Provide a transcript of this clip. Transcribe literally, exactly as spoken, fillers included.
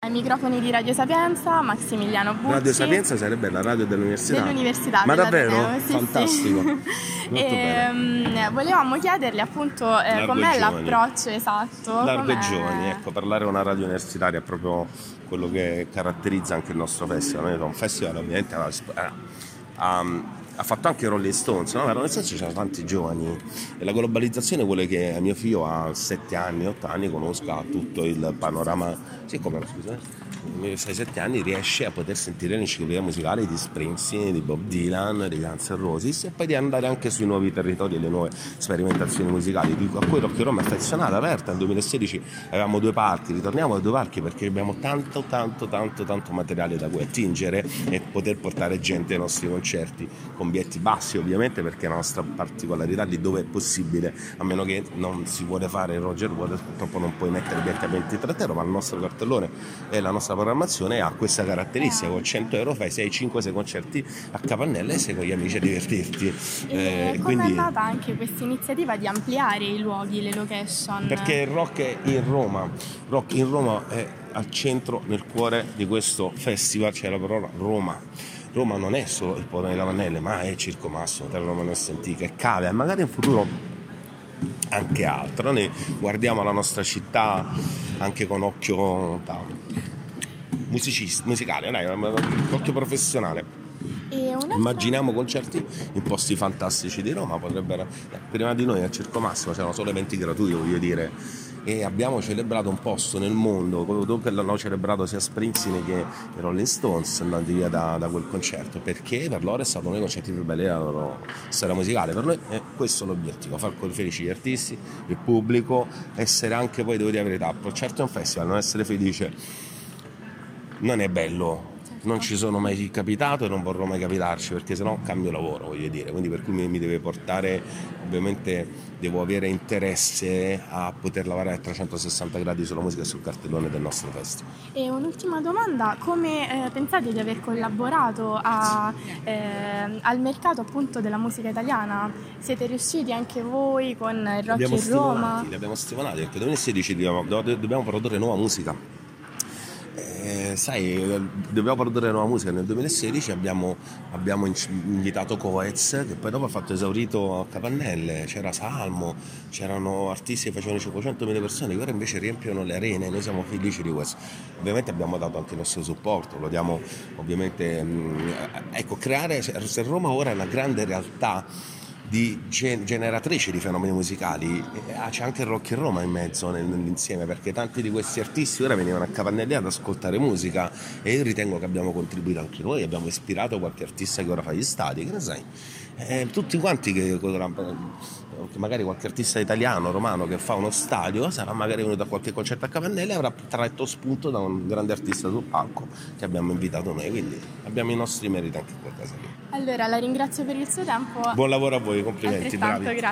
ai microfoni di Radio Sapienza, Massimiliano Bucci. Radio Sapienza sarebbe la radio dell'università? Dell'università. Ma davvero? Ateneo, sì, fantastico. Sì. E, mh, volevamo chiederle appunto eh, com'è l'approccio esatto. Largo com'è... e giovani, ecco, parlare a una radio universitaria è proprio quello che caratterizza anche il nostro festival. Noi un festival ovviamente ha, ha, ha fatto anche Rolling Stones, no? Nel senso c'erano tanti giovani e la globalizzazione vuole che mio figlio a sette anni, otto anni conosca tutto il panorama, sì, come scusa, sei sette anni riesce a poter sentire l'enciclopedia musicale di Springsteen, di Bob Dylan, di Guns N' Roses e poi di andare anche sui nuovi territori e le nuove sperimentazioni musicali a cui Rock in Roma è affezionata, aperta. Nel duemilasedici avevamo due parchi, ritorniamo ai due parchi perché abbiamo tanto tanto tanto tanto materiale da cui attingere e poter portare gente ai nostri concerti con biglietti bassi ovviamente, perché è la nostra particolarità lì dove è possibile, a meno che non si vuole fare il Roger Waters, purtroppo non puoi mettere biglietti a ventitré euro, ma il nostro cartellone e la nostra programmazione ha questa caratteristica: con cento euro fai sei cinque sei concerti a Capannella e sei con gli amici a divertirti. E eh, come è nata anche questa iniziativa di ampliare i luoghi, le location? Perché il rock è in Roma, rock in Roma è al centro, nel cuore di questo festival c'è la parola Roma. Roma non è solo il Portone delle Lavannelle, ma è Circo Massimo, Terra Romanesca Antica, è Cave, e magari in futuro anche altro. Noi guardiamo la nostra città anche con occhio da musicista, musicale, dai, occhio professionale. E Immaginiamo concerti in posti fantastici di Roma, potrebbero, prima di noi al Circo Massimo c'erano solo eventi gratuiti, voglio dire, e abbiamo celebrato un posto nel mondo dove l'hanno celebrato sia Springsteen che i Rolling Stones, andati via da, da quel concerto, perché per loro è stato uno dei concerti più belli della loro storia musicale. Per noi è questo l'obiettivo: far felici gli artisti, il pubblico, essere anche, poi devo dire la verità, certo è un festival, non essere felice non è bello. Non ci sono mai capitato e non vorrò mai capitarci, perché sennò cambio lavoro, voglio dire, quindi per cui mi, mi deve portare, ovviamente devo avere interesse a poter lavorare a trecentosessanta gradi sulla musica e sul cartellone del nostro festival. E un'ultima domanda: come eh, pensate di aver collaborato a, eh, al mercato appunto della musica italiana? Siete riusciti anche voi con il Rock in Roma? Li abbiamo stimolati perché nel duemilasedici dobbiamo, dobbiamo produrre nuova musica. Eh, sai, dobbiamo produrre nuova musica. Nel duemilasedici abbiamo, abbiamo invitato Coez, che poi dopo ha fatto esaurito a Capannelle, c'era Salmo, c'erano artisti che facevano cinquecentomila persone, che ora invece riempiono le arene. Noi siamo felici di questo. Ovviamente abbiamo dato anche il nostro supporto, lo diamo ovviamente. Ecco, creare, se Roma ora è una grande realtà di generatrici di fenomeni musicali, c'è anche il Rock in Roma in mezzo nell'insieme, perché tanti di questi artisti ora venivano a Capannelle ad ascoltare musica e io ritengo che abbiamo contribuito anche noi, abbiamo ispirato qualche artista che ora fa gli stadi, che ne sai, eh, tutti quanti che, che magari qualche artista italiano, romano che fa uno stadio sarà magari venuto a qualche concerto a Capannelle e avrà tratto spunto da un grande artista sul palco che abbiamo invitato noi, quindi abbiamo i nostri meriti anche in quel caso lì. Allora la ringrazio per il suo tempo. Buon lavoro a voi, complimenti, bravi. Grazie.